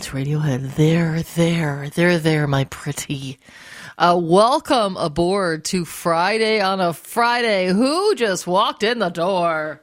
it's Radiohead. They're there, my pretty. Welcome aboard to Friday on a Friday. Who just walked in the door?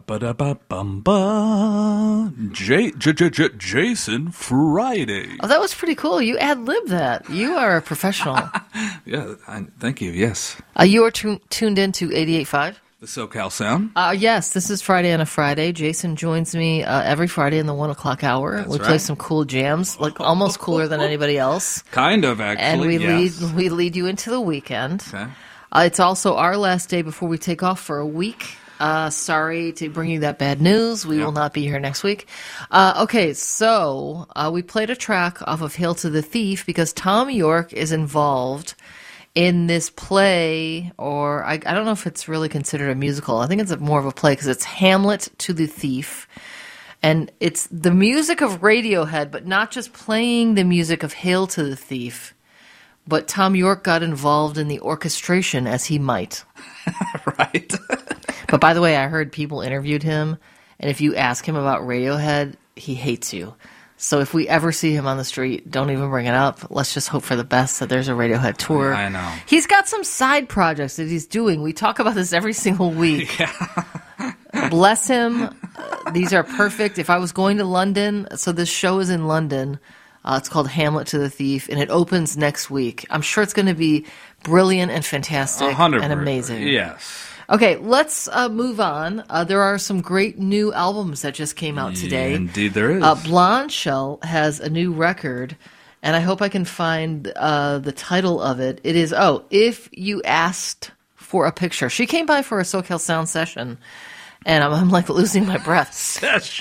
Jason Friday. Oh, that was pretty cool. You ad-libbed that. You are a professional. Yeah, thank you, yes. You are tuned in to 88.5? The SoCal Sound. Yes, this is Friday on a Friday. Jason joins me every Friday in the 1 o'clock hour. That's we right. play some cool jams, like almost cooler than anybody else. Kind of, actually, And we lead you into the weekend. Okay. It's also our last day before we take off for a week. Sorry to bring you that bad news. We will not be here next week. Okay, so we played a track off of Hail to the Thief because Thom Yorke is involved in this play, or I don't know if it's really considered a musical. I think it's more of a play because it's Hamlet to the Thief. And it's the music of Radiohead, but not just playing the music of Hail to the Thief. But Thom Yorke got involved in the orchestration as he might. Right. But by the way, I heard people interviewed him, and if you ask him about Radiohead, he hates you. So if we ever see him on the street, don't even bring it up. Let's just hope for the best that there's a Radiohead tour. I know. He's got some side projects that he's doing. We talk about this every single week. Bless him. These are perfect. If I was going to London, so this show is in London. It's called Hamlet to the Thief, and it opens next week. I'm sure it's going to be brilliant and fantastic 100%. and amazing. Yes. Okay, let's move on. There are some great new albums that just came out today. Yeah, indeed there is. Blonde Shell has a new record, and I hope I can find the title of it. It is, If You Asked for a Picture. She came by for a SoCal Sound session, and I'm like losing my breath.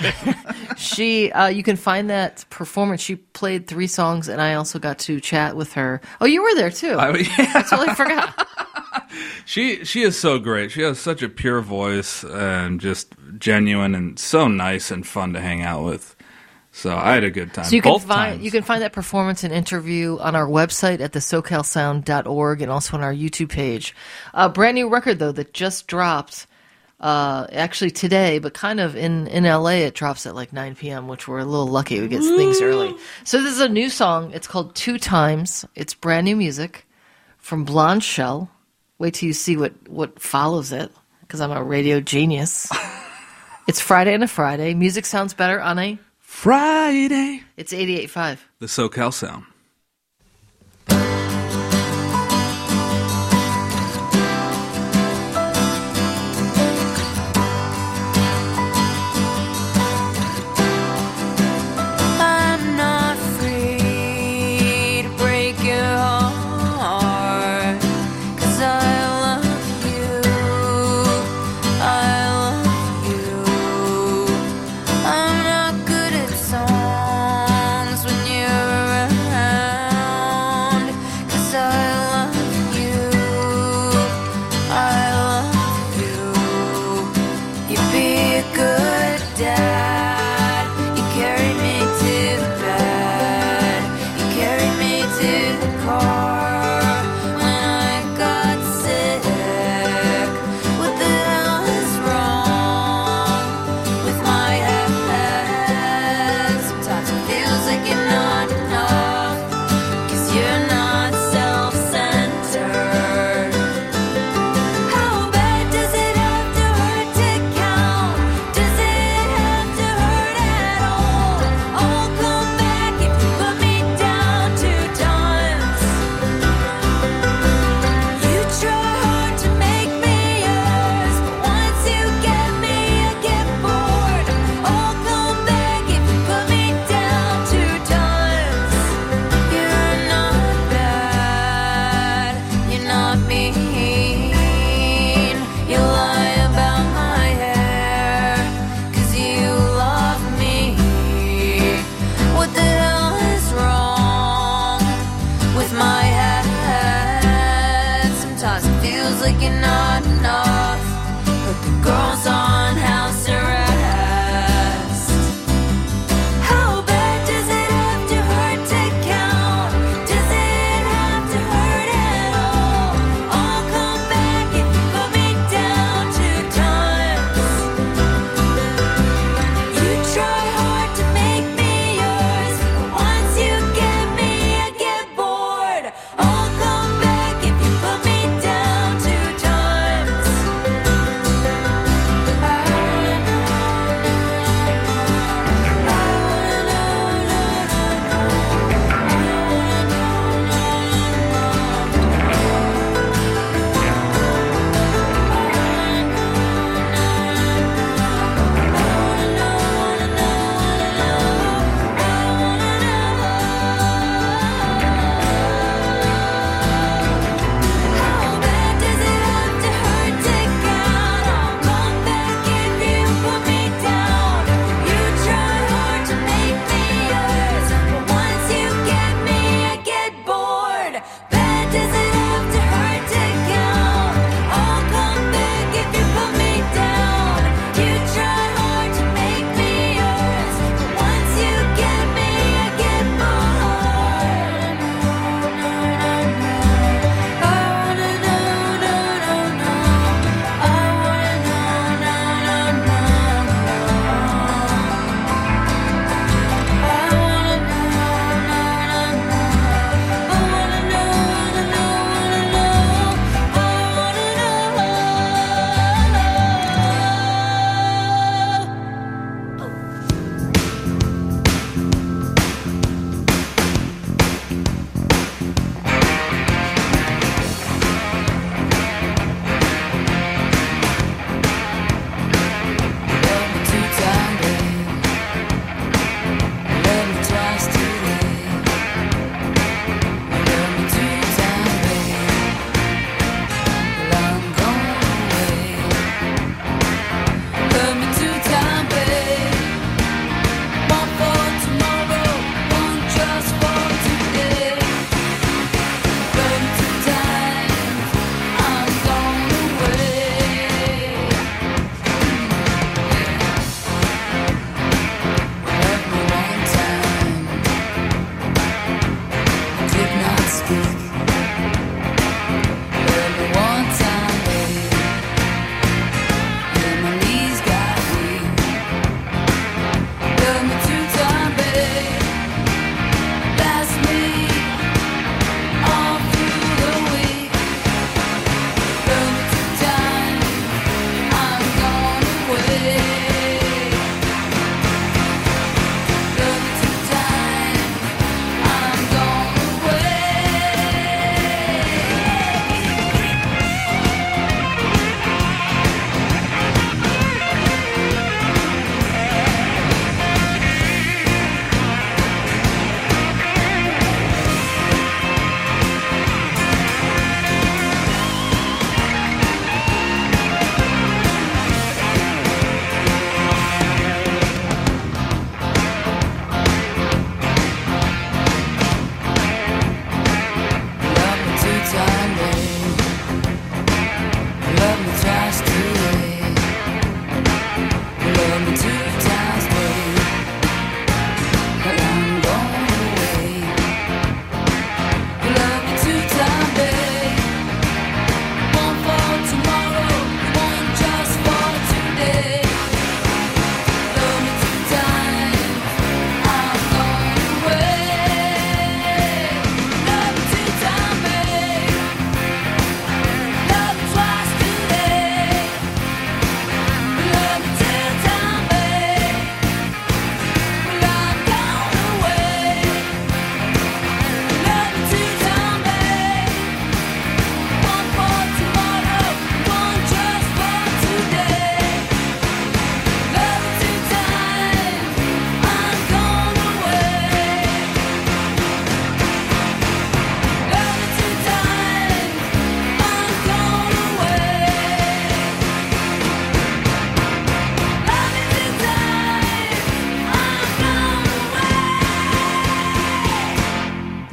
You can find that performance. She played 3 songs, and I also got to chat with her. Oh, you were there too. I totally forgot. She is so great. She has such a pure voice and just genuine and so nice and fun to hang out with. So I had a good time. So you Both can times. find that performance and interview on our website at thesocalsound.org and also on our YouTube page. Brand new record though that just dropped actually today, but kind of in LA it drops at like 9 p.m., which we're a little lucky. We get things early. So this is a new song. It's called 2 Times. It's brand new music from Blonde Shell. Wait till you see what follows it, because I'm a radio genius. It's Friday on a Friday. Music sounds better on a Friday. It's 88.5. The SoCal Sound. I'm not free to break your heart, 'cause I love you, I love you. I'm not good at songs when you're around, 'cause I love you, I love you. You'd be a good dad, you carried me to the bed, you carried me to the car when I got sick. What the hell is wrong with my head? Sometimes it feels like you're not enough, 'cause you're not self-centered. How bad does it have to hurt to count? Does it have to hurt at all? I'll come back if you put me down 2 times.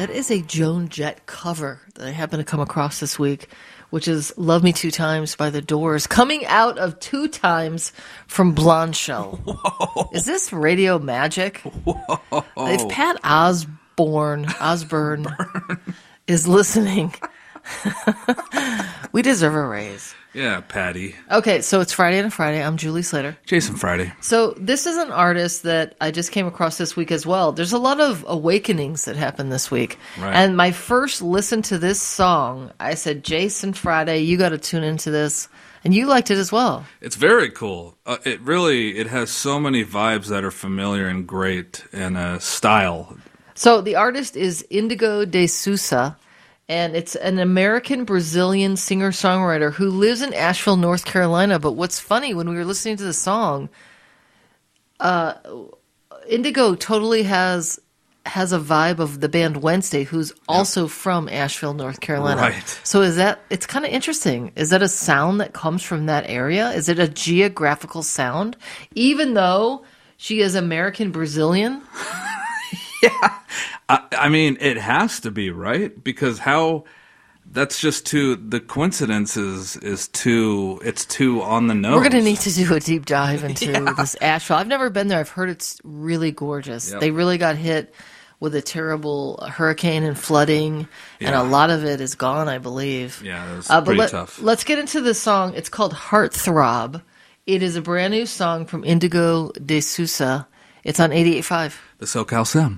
That is a Joan Jett cover that I happened to come across this week, which is Love Me Two Times by The Doors, coming out of Two Times from Blonde Shell. Whoa. Is this radio magic? Whoa. If Pat Osborne is listening, we deserve a raise. Yeah, Patty. Okay, so it's Friday and a Friday. I'm Julie Slater. Jason Friday. So this is an artist that I just came across this week as well. There's a lot of awakenings that happened this week. Right. And my first listen to this song, I said, Jason Friday, you got to tune into this. And you liked it as well. It's very cool. It has so many vibes that are familiar and great and style. So the artist is Indigo de Souza. And it's an American-Brazilian singer-songwriter who lives in Asheville, North Carolina. But what's funny, when we were listening to the song, Indigo totally has a vibe of the band Wednesday, who's also from Asheville, North Carolina. Right. So it's kind of interesting. Is that a sound that comes from that area? Is it a geographical sound? Even though she is American-Brazilian? Yeah. I mean, it has to be, right? Because that's just the coincidence is too on the nose. We're going to need to do a deep dive into this Asheville. I've never been there. I've heard it's really gorgeous. Yep. They really got hit with a terrible hurricane and flooding, and a lot of it is gone, I believe. Yeah, it was pretty tough. Let's get into this song. It's called Heartthrob. It is a brand new song from Indigo de Souza. It's on 88.5. The SoCal Sound.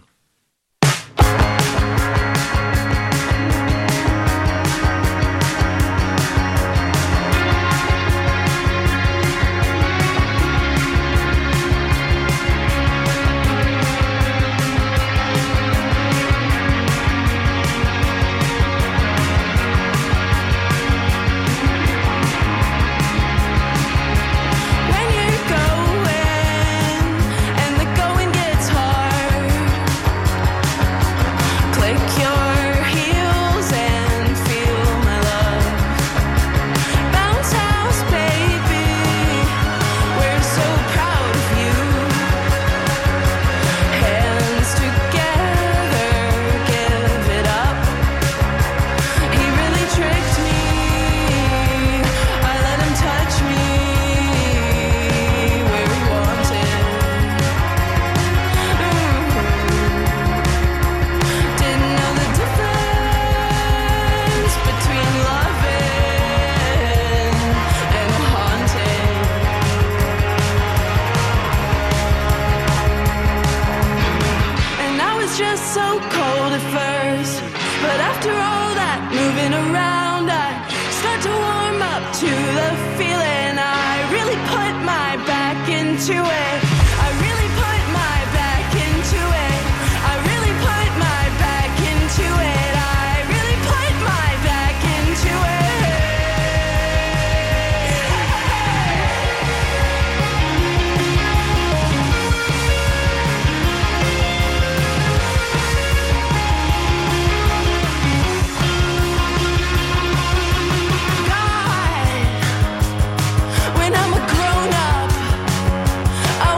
When I'm a grown up,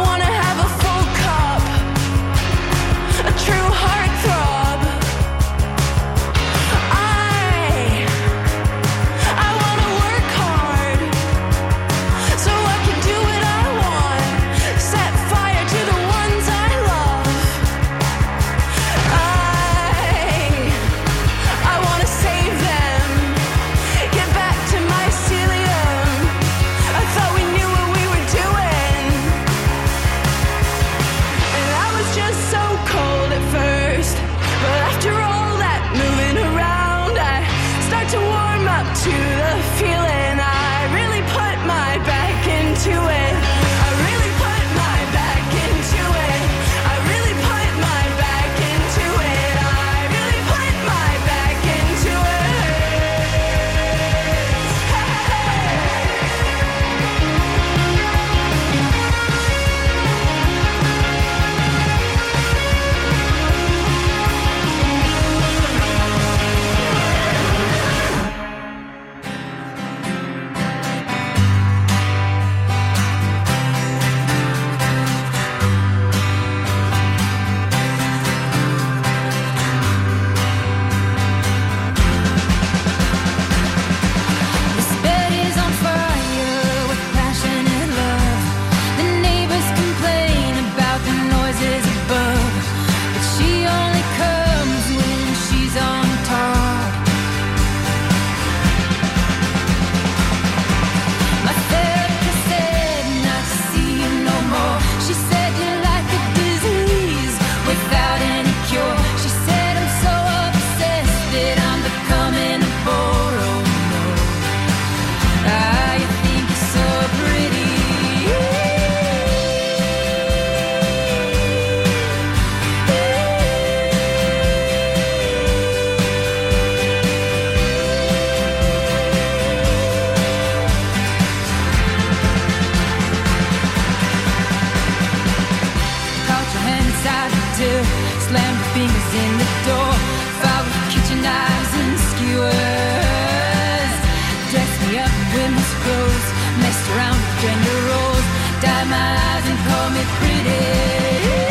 dry my eyes and call me pretty.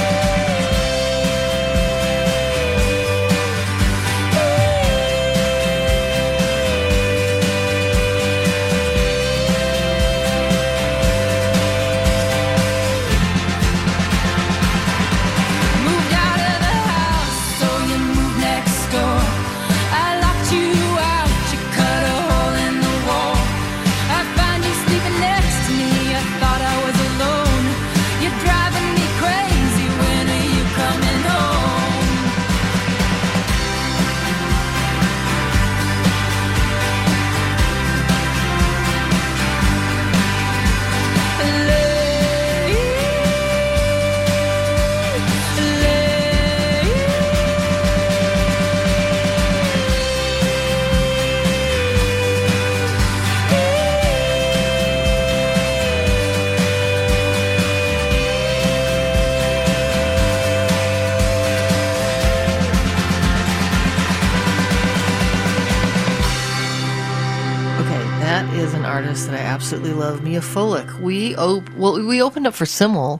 That I absolutely love, Mia Folick. We opened up for Simmel,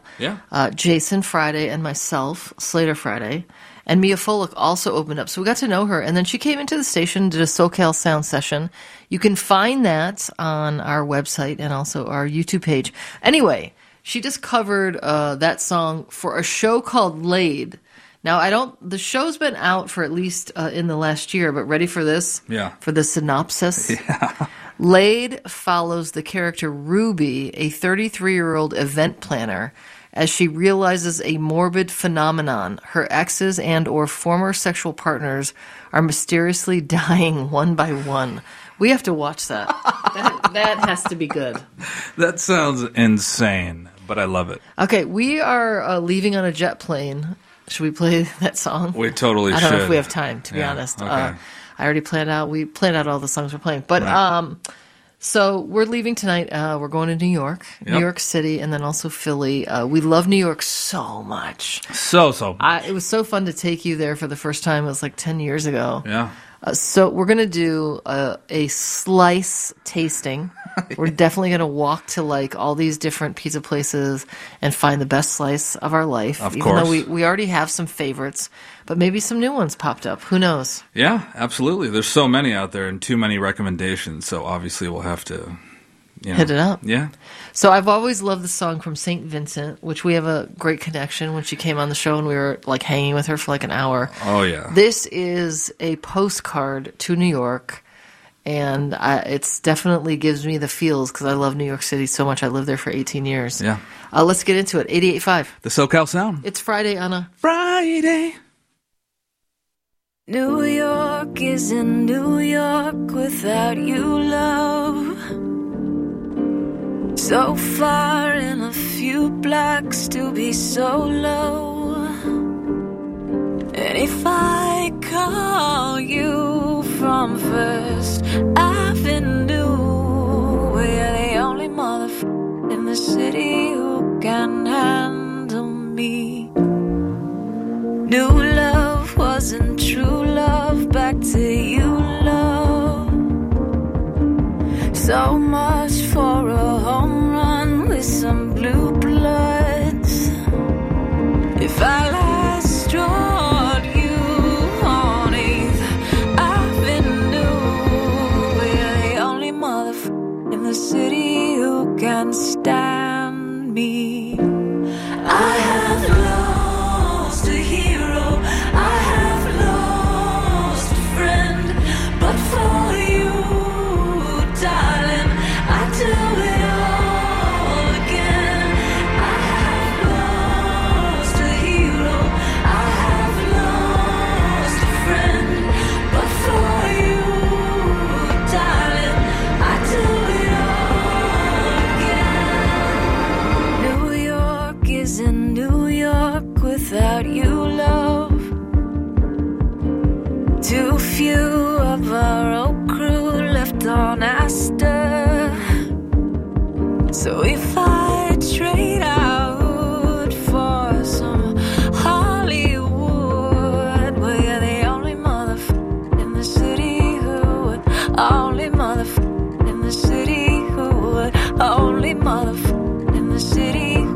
Jason Friday and myself, Slater Friday, and Mia Folick also opened up. So we got to know her, and then she came into the station, did a SoCal Sound session. You can find that on our website and also our YouTube page. Anyway, she just covered that song for a show called Laid. Now, the show's been out for at least in the last year, but ready for this? Yeah. For the synopsis? Yeah. Laid follows the character Ruby, a 33-year-old event planner, as she realizes a morbid phenomenon. Her exes and or former sexual partners are mysteriously dying one by one. We have to watch that. That has to be good. That sounds insane, but I love it. Okay, we are leaving on a jet plane. Should we play that song? We totally should. I don't know if we have time, to be honest. Okay. I already planned out. We planned out all the songs we're playing. But right. So we're leaving tonight. We're going to New York, New York City, and then also Philly. We love New York so much. So. It was so fun to take you there for the first time. It was like 10 years ago. Yeah. So we're going to do a slice tasting. We're definitely going to walk to like all these different pizza places and find the best slice of our life. Of Even course. though we already have some favorites, but maybe some new ones popped up. Who knows? Yeah, absolutely. There's so many out there and too many recommendations. So obviously we'll have to hit it up. Yeah. So I've always loved the song from St. Vincent, which we have a great connection when she came on the show and we were like hanging with her for like an hour. Oh, yeah. This is a postcard to New York. And it's definitely gives me the feels because I love New York City so much. I lived there for 18 years. Yeah. Let's get into it. 88.5. The SoCal Sound. It's Friday, Anna. Friday. New York isn't New York without you, love. So far in a few blocks to be so low. And if I call you from First Avenue, we're the only motherfucker in the city who can handle me. New love wasn't true love, back to you, love. So much for a home run with some blue bloods. If I last strolled you on 8th Avenue, we're the only motherfucker in the city who can stand me. I have lost a hero, I have lost a friend, but for you, darling, I do it all again. I have lost a hero, I have lost a friend, but for you, darling, I do it all again. New York isn't New York without you, love. Too few of our old crew left on Astor. So if I trade out for some Hollywood, we're the only motherfucker in the city who would, only motherfucker in the city who would, only motherfucker in the city who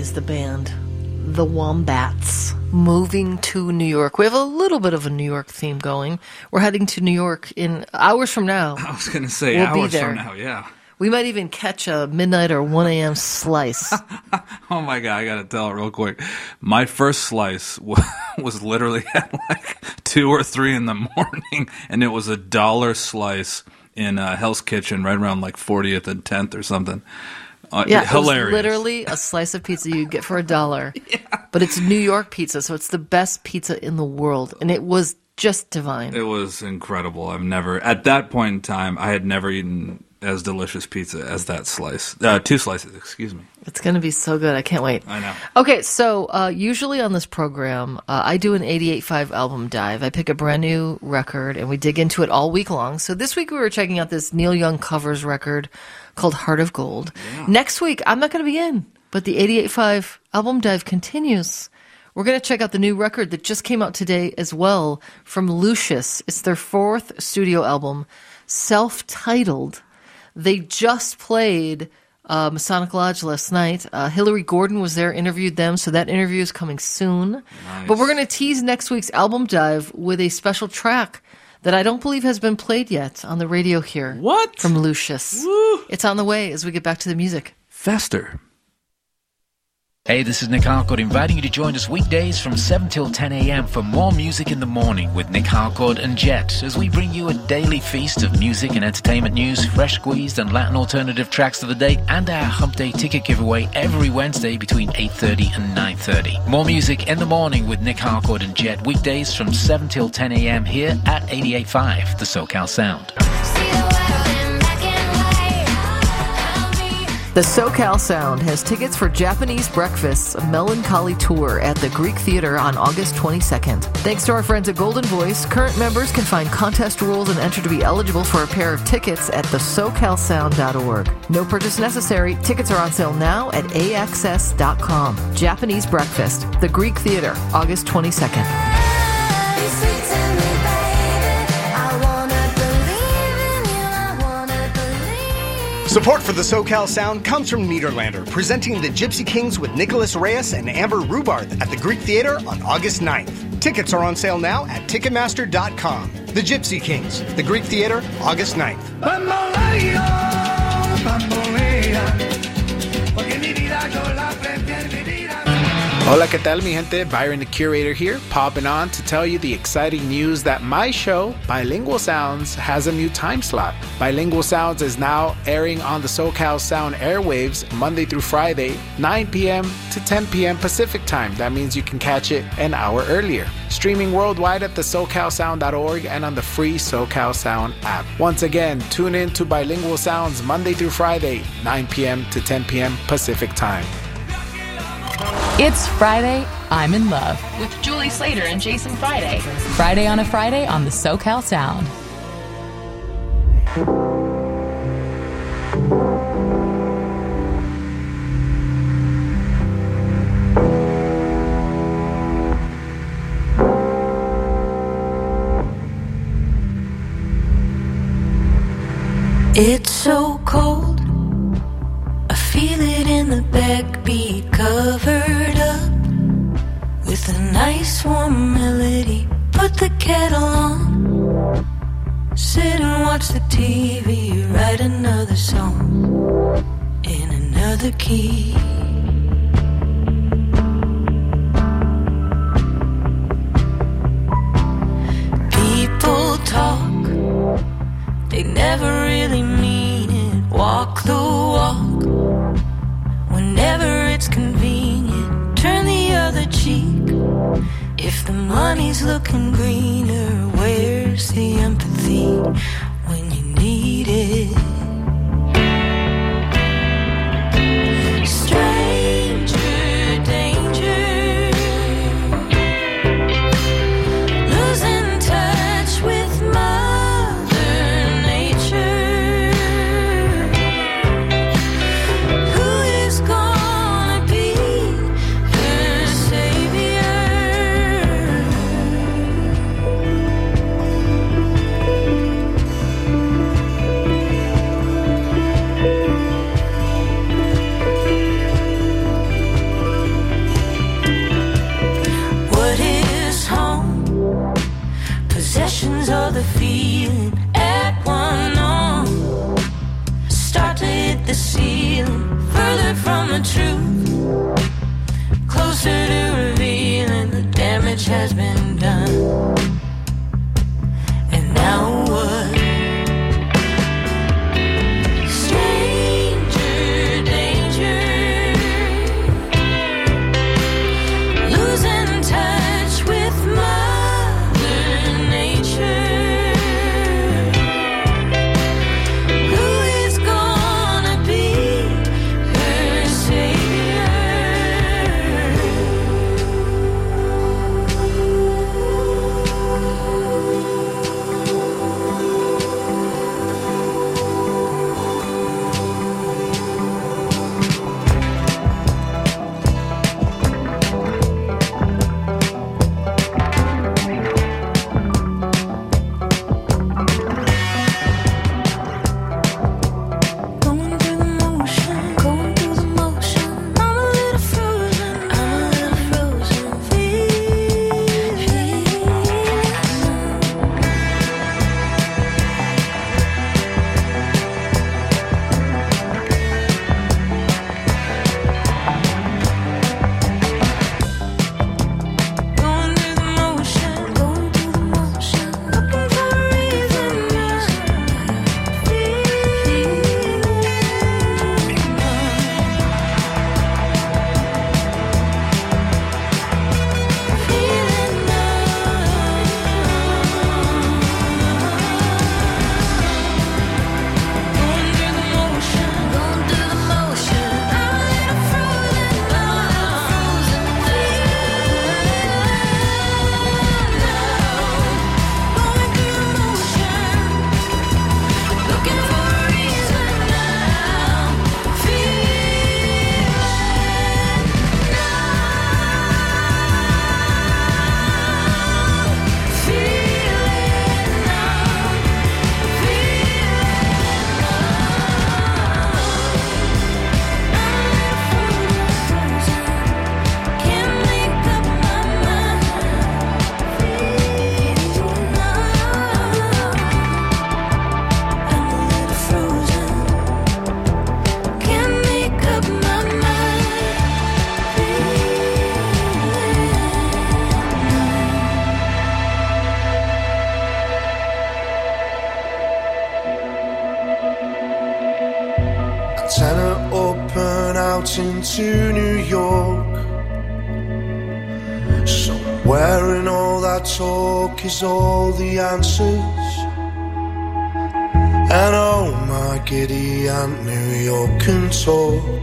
is the band The Wombats moving to New York. We have a little bit of a New York theme going. We're heading to New York in hours from now. I was going to say We'll be hours there. from now, yeah. We might even catch a midnight or 1 a.m. slice. Oh my God, I got to tell it real quick. My first slice was literally at like 2 or 3 in the morning, and it was $1 slice in Hell's Kitchen right around like 40th and 10th or something. Yeah, hilarious. It was literally a slice of pizza you get for $1. Yeah. But it's New York pizza, so it's the best pizza in the world. And it was just divine. It was incredible. At that point in time, I had never eaten as delicious pizza as that slice. 2 slices, excuse me. It's going to be so good. I can't wait. I know. Okay, so usually on this program, I do an 88.5 album dive. I pick a brand new record, and we dig into it all week long. So this week we were checking out this Neil Young covers record called Heart of Gold. Yeah. Next week, I'm not going to be in, but the 88.5 album dive continues. We're going to check out the new record that just came out today as well from Lucius. It's their 4th studio album, self-titled. They just played Masonic Lodge last night. Hillary Gordon was there, interviewed them, so that interview is coming soon. Nice. But we're going to tease next week's album dive with a special track that I don't believe has been played yet on the radio here. What? From Lucius. Woo. It's on the way as we get back to the music. Faster. Hey, this is Nick Harcourt inviting you to join us weekdays from 7 till 10 a.m. for more music in the morning with Nick Harcourt and Jet as we bring you a daily feast of music and entertainment news, fresh squeezed and Latin alternative tracks of the day, and our Hump Day ticket giveaway every Wednesday between 8:30 and 9:30. More music in the morning with Nick Harcourt and Jet weekdays from 7 till 10 a.m. here at 88.5, the SoCal Sound. The SoCal Sound has tickets for Japanese Breakfast's Melancholy Tour at the Greek Theater on August 22nd. Thanks to our friends at Golden Voice, current members can find contest rules and enter to be eligible for a pair of tickets at thesocalsound.org. No purchase necessary. Tickets are on sale now at AXS.com. Japanese Breakfast, the Greek Theater, August 22nd. Support for the SoCal Sound comes from Nederlander, presenting the Gypsy Kings with Nicholas Reyes and Amber Rubarth at the Greek Theater on August 9th. Tickets are on sale now at Ticketmaster.com. The Gypsy Kings, the Greek Theater, August 9th. Hola, ¿qué tal, mi gente? Byron the Curator here, popping on to tell you the exciting news that my show, Bilingual Sounds, has a new time slot. Bilingual Sounds is now airing on the SoCal Sound airwaves Monday through Friday, 9 p.m. to 10 p.m. Pacific time. That means you can catch it an hour earlier. Streaming worldwide at thesocalsound.org and on the free SoCal Sound app. Once again, tune in to Bilingual Sounds Monday through Friday, 9 p.m. to 10 p.m. Pacific time. It's Friday, I'm in Love with Julie Slater and Jason Friday. Friday on a Friday on the SoCal Sound. It's so cold, I feel it in the backbeat, covered up with a nice warm melody. Put the kettle on, sit and watch the TV, write another song in another key. People talk, they never really mean it. Walk the walk whenever it's convenient. Turn the other cheek if the money's looking greener. Where's the empathy when you need it? Stranger danger, losing touch with Mother Nature. Who is gonna be her savior? the feeling at one on. Start to hit the ceiling, further from the truth, closer to revealing the damage has been done. And now what? Antenna up and out into New York. Somewhere in all that talk is all the answers. And oh my giddy Aunt New York can talk.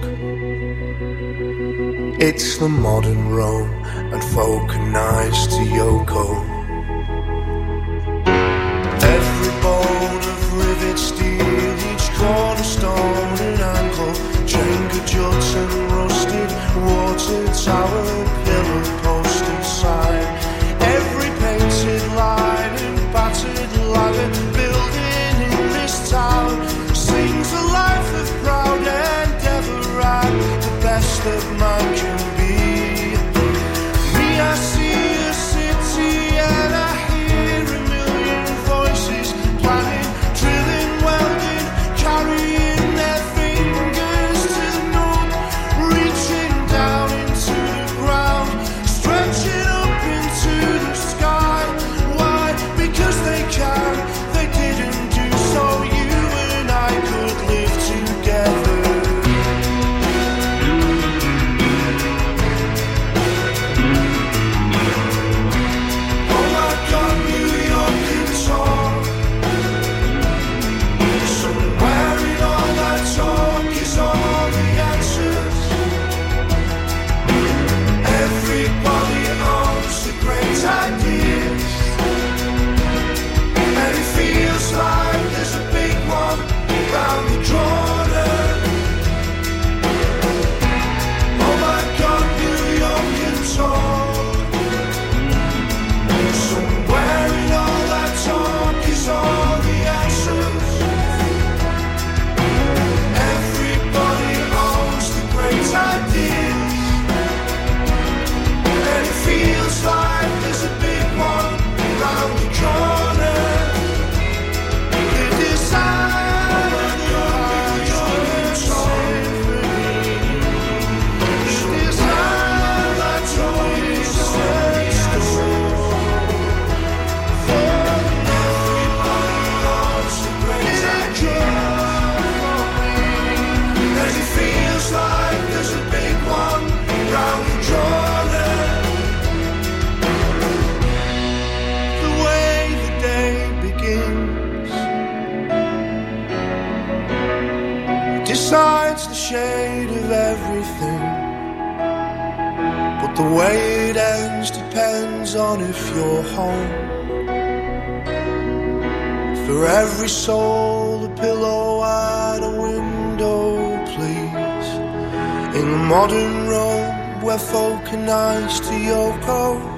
It's the modern Rome and vulcanized to Yoko. Every bone of rivet steel, each cornerstone and angle, Jenga juts and rusted water tower, pillar, post and sign. Every painted line and battered ladder building in this town sings a life of proud endeavor and the best that man can be. Me, I see a city the shade of everything. But the way it ends depends on if you're home. For every soul, a pillow and a window, please. In the modern Rome, where folk are nice to Yoko.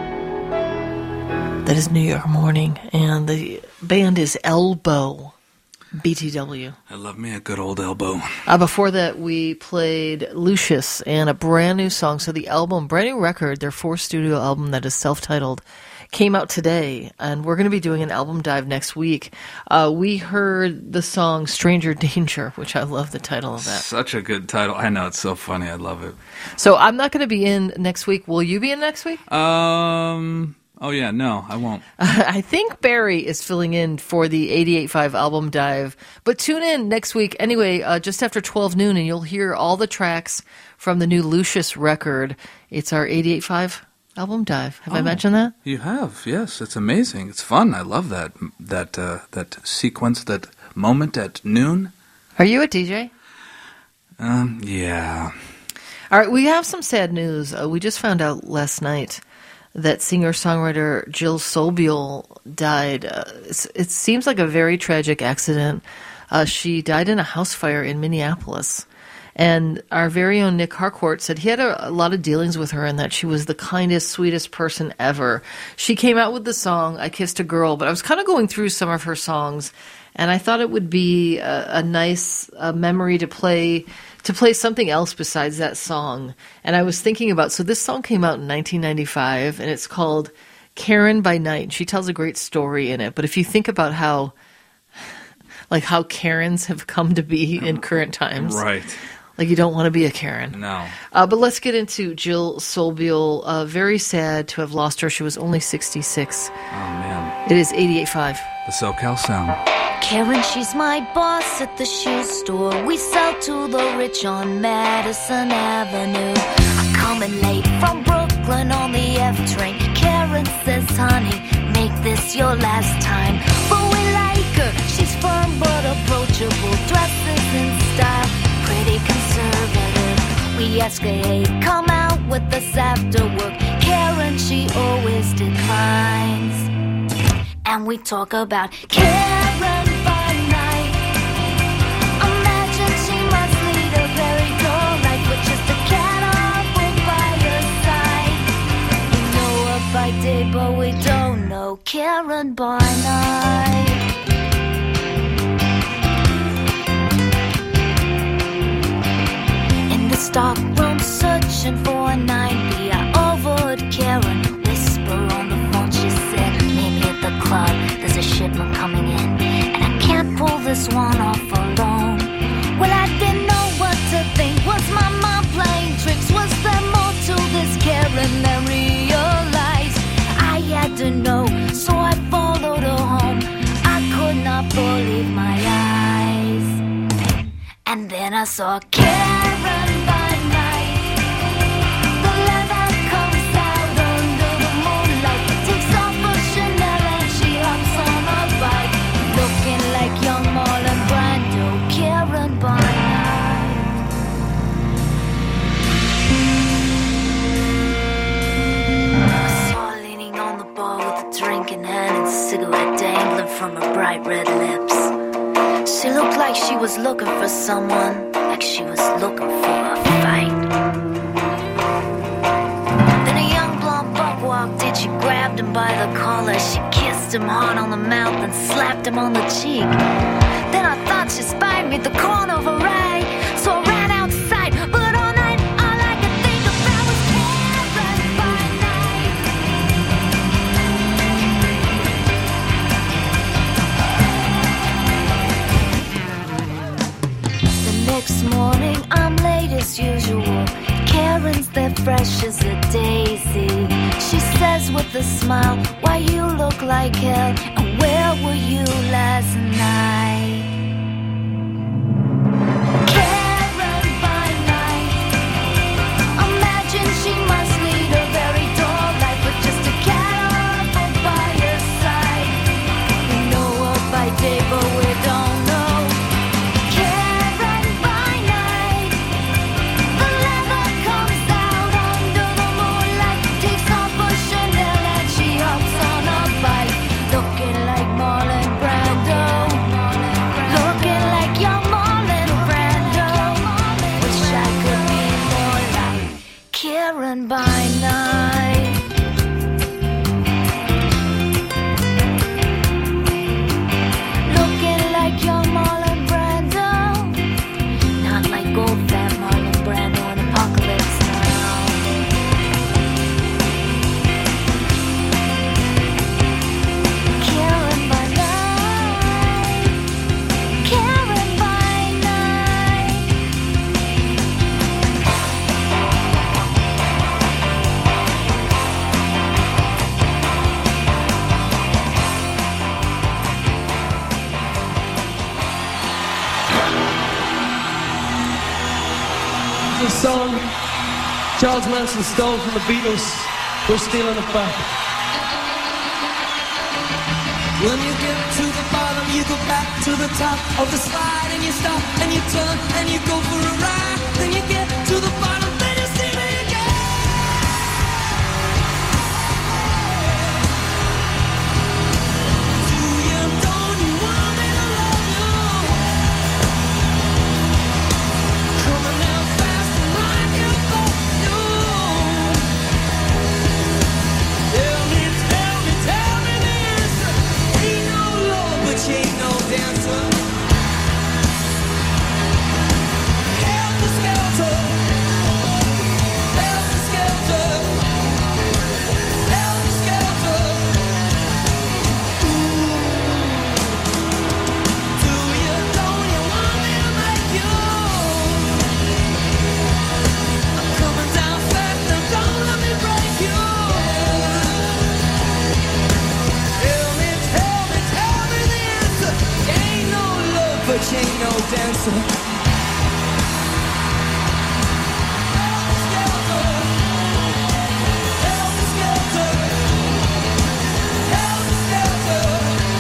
That is New York Morning, and the band is Elbow, BTW. I love me a good old elbow. Before that, we played Lucius and a brand new song. So the album, brand new record, their fourth studio album that is self-titled, came out today, and we're going to be doing an album dive next week. We heard the song Stranger Danger, which I love the title of that. Such a good title. I know, it's so funny. I love it. So I'm not going to be in next week. Will you be in next week? Oh, yeah, no, I won't. I think Barry is filling in for the 88.5 album dive. But tune in next week anyway, just after 12 noon, and you'll hear all the tracks from the new Lucius record. It's our 88.5 album dive. Have I mentioned that? You have, yes. It's amazing. It's fun. I love that sequence, that moment at noon. Are you a DJ? Yeah. All right, we have some sad news. We just found out last night that singer-songwriter Jill Sobule died. It seems like a very tragic accident. She died in a house fire in Minneapolis. And our very own Nick Harcourt said he had a lot of dealings with her and that she was the kindest, sweetest person ever. She came out with the song, I Kissed a Girl, but I was kind of going through some of her songs, and I thought it would be a nice memory to play something else besides that song. And I was thinking about, so this song came out in 1995, and it's called Karen by Night. She tells a great story in it. But if you think about how Karens have come to be in current times. Right. Like, you don't want to be a Karen. No. But let's get into Jill Sobule. Very sad to have lost her. She was only 66. Oh, man. It is 88.5. The SoCal Sound. Karen, she's my boss at the shoe store. We sell to the rich on Madison Avenue. I'm coming late from Brooklyn on the F train. Karen says, honey, make this your last time. But we like her. She's firm but approachable. Dresses in style, pretty conservative. We ask her, hey, come out with us after work. Karen, she always declines. And we talk about Karen by night. Imagine she must lead a very dull life with just a cat awful by her side. We know her by day, but we don't know Karen by night. In the stock room searching for a 9B, I overheard Karen whisper on the phone. She said, meet me at the club, there's a shipment coming in, and I can't pull this one off alone. Well, I didn't know what to think. Was my mom playing tricks? Was there more to this Karen than realized? I had to know, so I followed her home. I could not believe my eyes. And then I saw Karen by night. The leather comes out under the moonlight. Takes off her Chanel and she hops on a bike, looking like young Marlon Brando. Karen by night. I saw her leaning on the bar with a drink in hand and cigarette dangling from her bright red lips. She looked like she was looking for someone, like she was looking for a fight. Then a young blonde buck walked in, she grabbed him by the collar. She kissed him hard on the mouth and slapped him on the cheek. Then I thought she spied me at the corner of her eye, so I ran outside, but all night all I could think about was Karen by night. The next morning I'm late as usual. Karen's there fresh as a daisy. She says with a smile, why you look like hell, and where were you last night? Karen by night. Imagine she must lead a very dull life with just a cat awful by her side. We know her by day, but we don't know Karen by night. Marlon Brando. Looking like you're Marlon Brando. Wish I could be more like Karen by night. Looking like you're Marlon Brando. Not like old fat Marlon Brando in Apocalypse Now. Karen by night. Karen by night. This song Charles Manson stole from the Beatles. We're stealing it back. When you get to the bottom, you go back to the top of the slide, and you stop and you turn and you go for a ride. Then you get to the bottom, then you see me again. Do you, don't you want me to love you? Coming down fast and like you both do. Tell me the answer. Ain't no love, but you ain't no dancer. Helter skelter, helter skelter, helter skelter. Do you, don't you want me to make you? I'm coming down fast, now don't let me break you. Tell me the answer. Ain't no love, but you ain't no dancer. Helter skelter, helter skelter, helter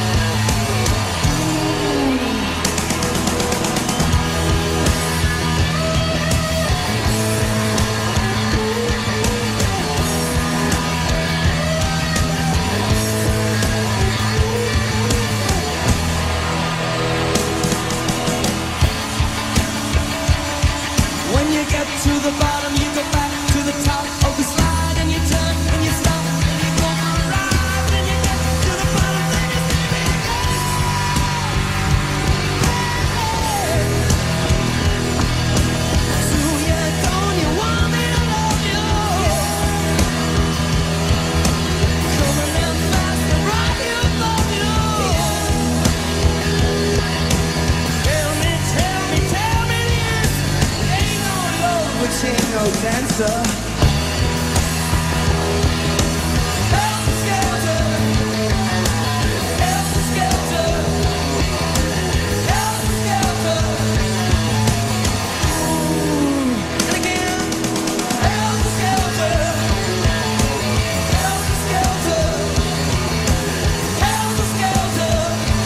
When you get to the bottom, you go back to the top of the slide, and you turn and you stop and you go for a ride. Then you get to the bottom, then you see me again. Do you, don't you want me to love you? Coming down fast and right you above you. Tell me the answer. Ain't no love, but you ain't no dancer. Helter skelter, helter skelter, helter skelter. And again, helter skelter, helter skelter, helter skelter.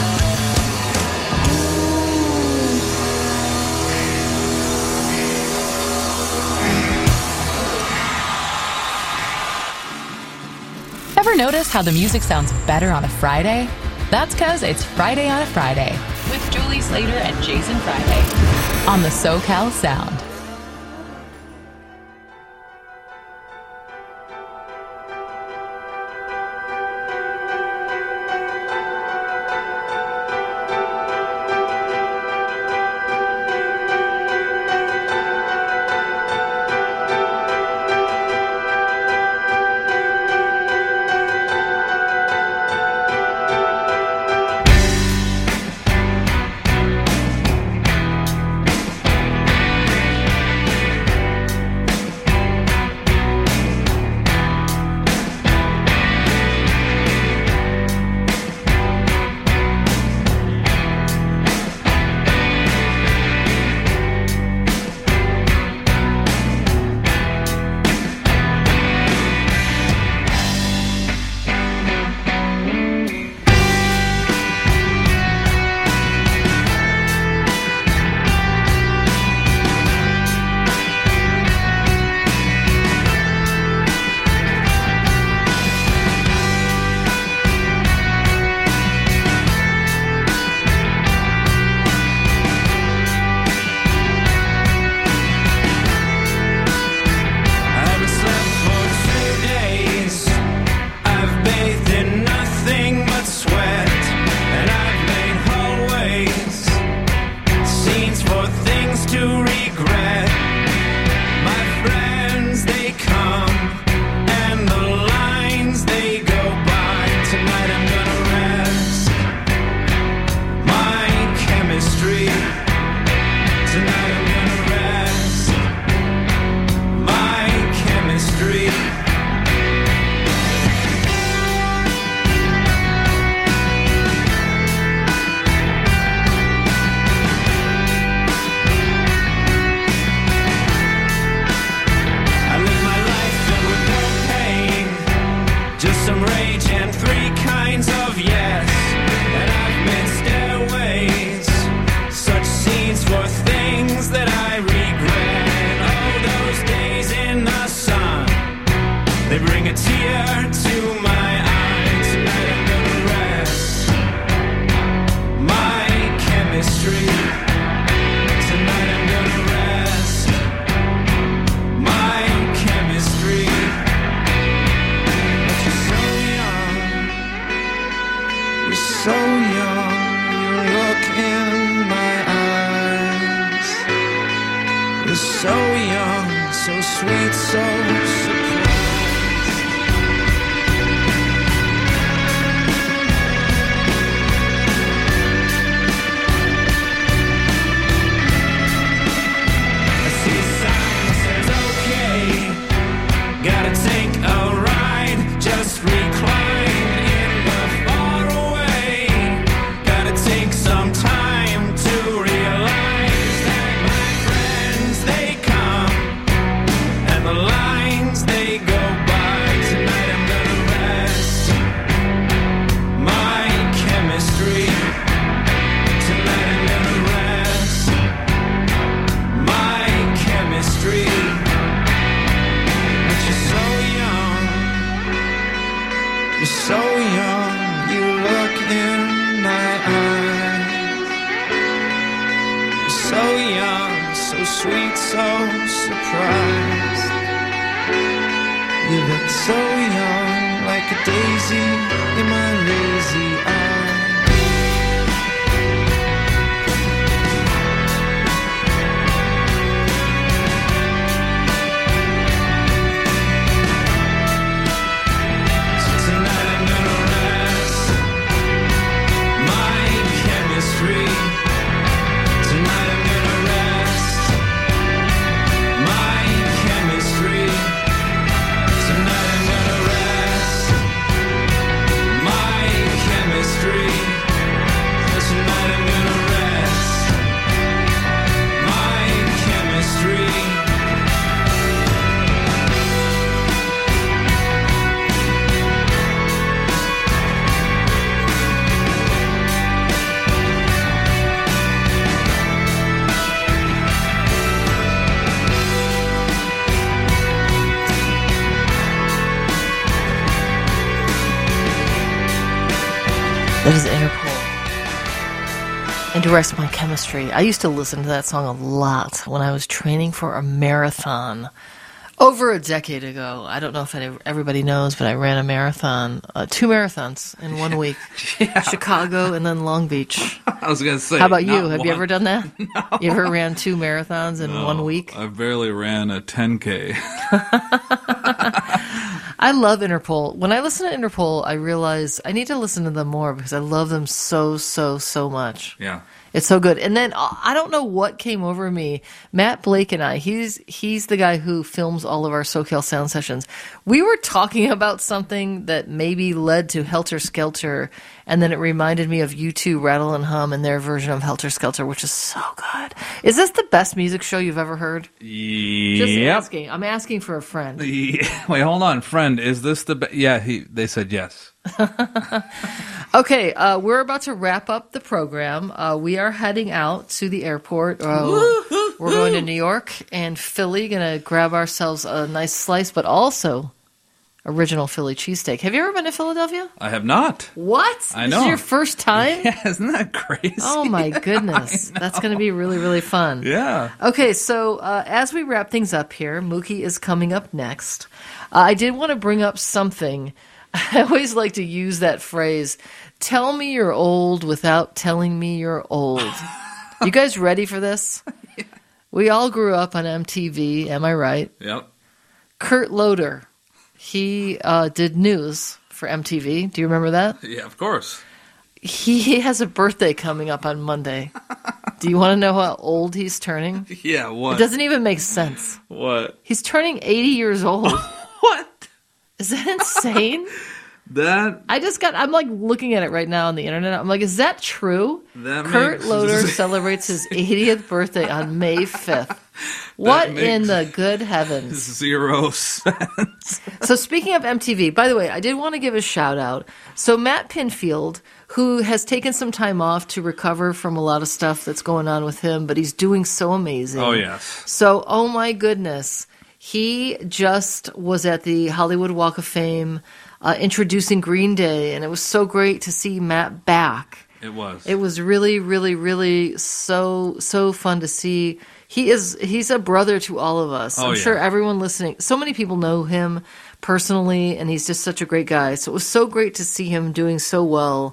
Ever notice how the music sounds better on a Friday? That's because it's Friday on a Friday with Julie Slater and Jason Friday on the SoCal Sound. so young, you look in my eyes. You're so young, so sweet, so surprised. I see a sign that says okay, gotta take a ride, just recline in the far away. Gotta take some time to realize that my friends, they come and the lines, they go by. Tonight I'm gonna rest my chemistry. Tonight I'm gonna rest my chemistry. But you're so young, you're so young, you look in my eyes. You're so young, so sweet, so surprised. You look so young, like a daisy in my lazy eye. So tonight I'm gonna rest my chemistry. Tonight I'm gonna rest my chemistry. Tonight I'm gonna rest my chemistry. Tonight I'm gonna rest my chemistry. That is Interpol. And to rest my chemistry. I used to listen to that song a lot when I was training for a marathon over a decade ago. I don't know if everybody knows, but I ran a marathon, 2 marathons in 1 week. Chicago and then Long Beach. I was going to say. How about you? not Have you one. ever done that? No. You ever ran 2 marathons in 1 week? I barely ran a 10K. I love Interpol. When I listen to Interpol, I realize I need to listen to them more because I love them so, so, so much. Yeah. It's so good. And then I don't know what came over me. Matt Blake and I, he's the guy who films all of our SoCal Sound sessions. We were talking about something that maybe led to Helter Skelter, and then it reminded me of U2 Rattle and Hum and their version of Helter Skelter, which is so good. Is this the best music show you've ever heard? Just Yep. asking. I'm asking for a friend. Wait, hold on, friend. Is this the best? Yeah, they said yes. Okay, we're about to wrap up the program. We are heading out to the airport. We're going to New York and Philly, going to grab ourselves a nice slice, but also original Philly cheesesteak. Have you ever been to Philadelphia? I have not. What? I This know. is your first time? Yeah, isn't that crazy? Oh my goodness. That's going to be really, really fun. Yeah. Okay, so as we wrap things up here, Mookie is coming up next. I did want to bring up something. I always like to use that phrase, tell me you're old without telling me you're old. You guys ready for this? Yeah. We all grew up on MTV, am I right? Yep. Kurt Loder, he did news for MTV. Do you remember that? Yeah, of course. He has a birthday coming up on Monday. Do you want to know how old he's turning? Yeah, what? It doesn't even make sense. What? He's turning 80 years old. What? Is that insane? That I'm like looking at it right now on the internet. I'm like, is that true? That Kurt makes- Loder celebrates his 80th birthday on May 5th. What in makes- the good heavens? 0 cents. So speaking of MTV, by the way, I did want to give a shout out. So Matt Pinfield, who has taken some time off to recover from a lot of stuff that's going on with him, but he's doing so amazing. Oh, yes. So, oh my goodness. He just was at the Hollywood Walk of Fame introducing Green Day, and it was so great to see Matt back. It was. It was really, really, really so fun to see. He's a brother to all of us. Oh, I'm yeah. sure everyone listening, so many people know him personally, and he's just such a great guy. So it was so great to see him doing so well.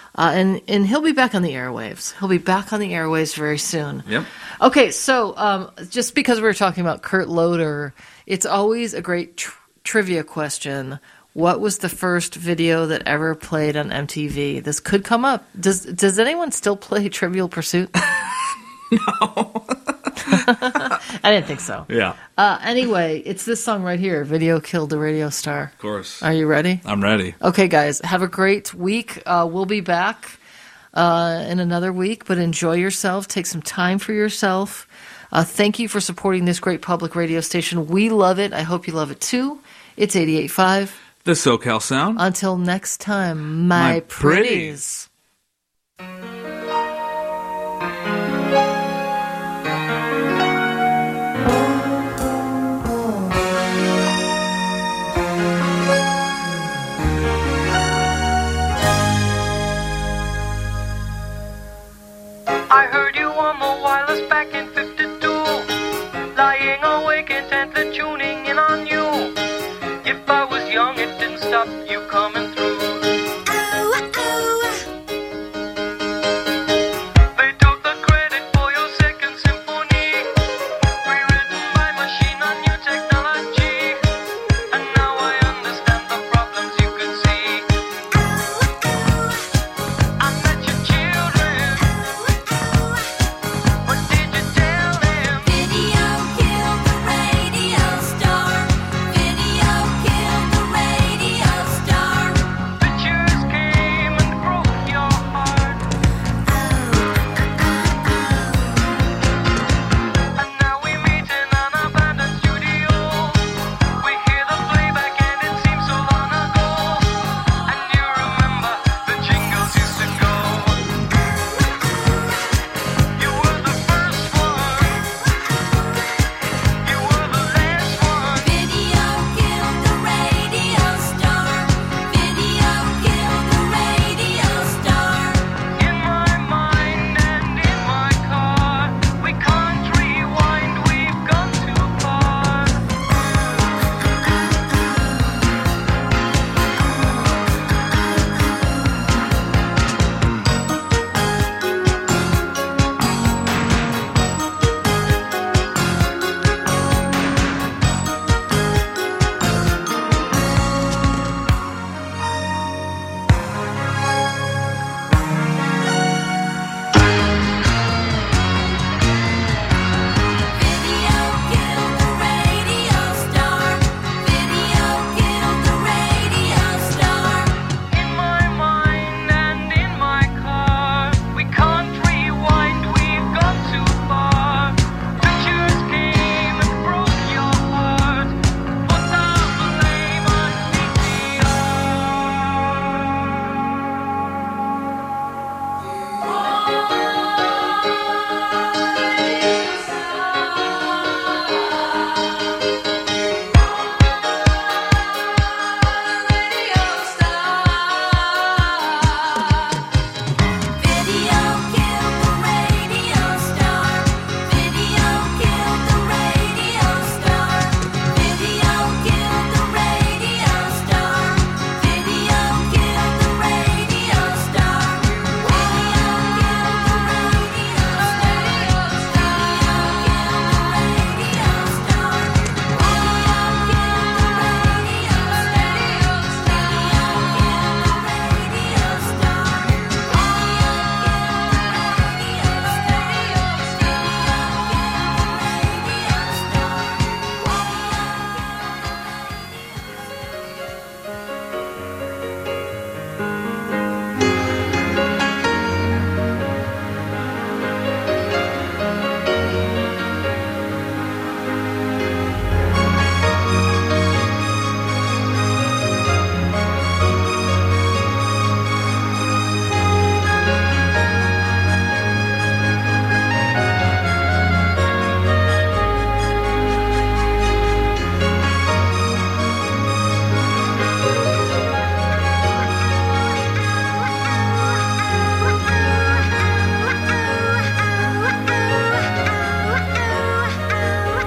And he'll be back on the airwaves. He'll be back on the airwaves very soon. Yep. Okay, so just because we were talking about Kurt Loder, it's always a great trivia question. What was the first video that ever played on MTV? This could come up. Does anyone still play Trivial Pursuit? No. I didn't think so. Yeah. Anyway, it's this song right here. Video Killed the Radio Star. Of course. Are you ready? I'm ready. Okay, guys. Have a great week. We'll be back in another week, but enjoy yourself. Take some time for yourself. Thank you for supporting this great public radio station. We love it. I hope you love it too. It's 88.5. The SoCal Sound. Until next time, my pretties. I heard you on the wireless back in 52, lying awake intently tuning in on you. If I was young, it didn't stop you coming through. They took the credit for your second symphony, rewritten by machine on new technology. And now I understand the problems you could see. I met your children. What did you tell them? Video killed the radio star. Video killed the radio star. Pictures came and broke your heart. And now we meet in an abandoned studio. We hear the playback and it seems so long ago. And you remember the jingles used to go. You were the first one. You were the last one. Video killed the radio star. Video killed the radio star. In my mind and in my car, we can't rewind. We've gone too far. Video killed the radio star. Video killed the radio star. In my mind and in my car, we can't rewind. We've gone too far. Pictures came and broke your heart. Put the blame on Video killed the radio star. Video killed the radio star. Video killed the radio star. Video killed the radio star. Video killed the radio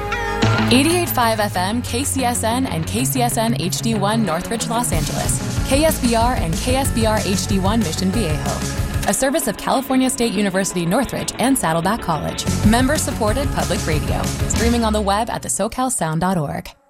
FM, KCSN, and KCSN HD1 Northridge, Los Angeles. KSBR and KSBR HD1 Mission Viejo, a service of California State University Northridge and Saddleback College. Member-supported public radio, streaming on the web at thesocalsound.org.